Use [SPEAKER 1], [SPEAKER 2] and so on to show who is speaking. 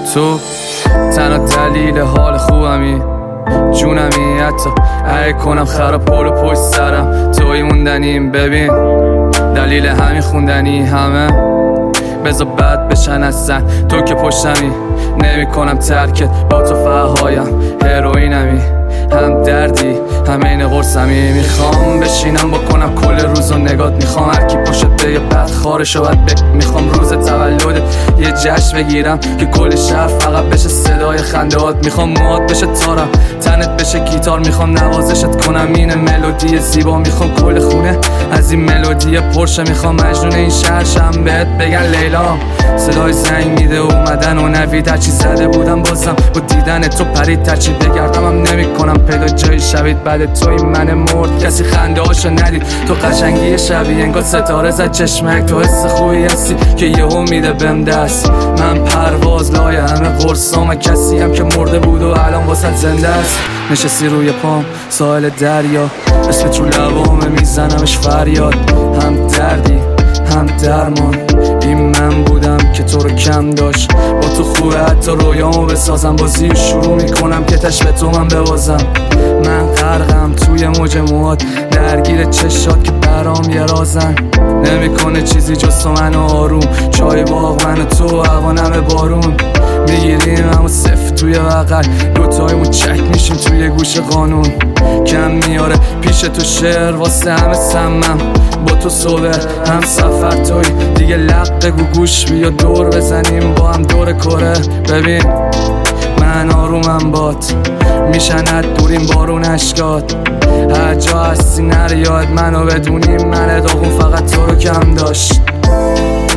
[SPEAKER 1] تو تنها دلیل حال خوبمی، جونمی، حتی ای کنم خراب پلو پشت سرم توی موندنیم. ببین دلیل همین خوندنی همه بذار بد بشن اصلا، تو که پشتمی نمی کنم ترکت، با تو فهایم هروئینمی، هم دردی هم این قرصمی. میخوام بشینم بکنم کل روزو نگات، میخوام هرکی پشت به یه بدخارشو میخوام روز تولدت یه جشن بگیرم که کل شهر فقط بشه صدای خندهات. میخوام موهات بشه تارم، تنت بشه گیتار، میخوام نوازشت کنم این ملودی زیبا. میخوام کل خونه از این ملودی پرشه، میخوام مجنون این شهر شم بهت بگن لیلا. صدای زنگ میده اومدن و نوید، هرچی زده بودم بازم با دیدن تو پرید، ترچی بگردم هم نمی کنم پیدا جایی شوید. بعد تو این من مرد کسی خنده هاشو ندید، تو قشنگی شبیه انگار ستاره زد چشمک، تو حس خوبی هستی که یهو میده بهم دست. من پرواز لای همه قرصام، کسی هم که مرده بود و الان واسه زنده است. نشستی روی پام ساحل دریا، اسمت رو لبامه میزنمش فریاد. هم دردی هم درمان، این من بودم که تو رو کم داشت. با تو خوبه حتی رویامو بسازم، بازی شروع میکنم که تش به تو من ببازم. من غرقم توی موج موهات، درگیر چشات که برام یه رازن. نمیکنه چیزی جز تو منو آروم، چای باغ من و تو هوانم بارون. میگیریم همو صفر توی بغل، دوتایمون چک میشیم توی گوش قانون. کم میاره پیش تو شعر واسه همه سمم، با تو صبح هم سفر توی دیگه لق بگو گوش بیا دور بزنیم با هم دور کره. ببین من آرومم بات، میشند دوریم بارون اشکات. هر جا هستی نره یاد منو بدونیم، من داغون فقط تو رو کم داشت.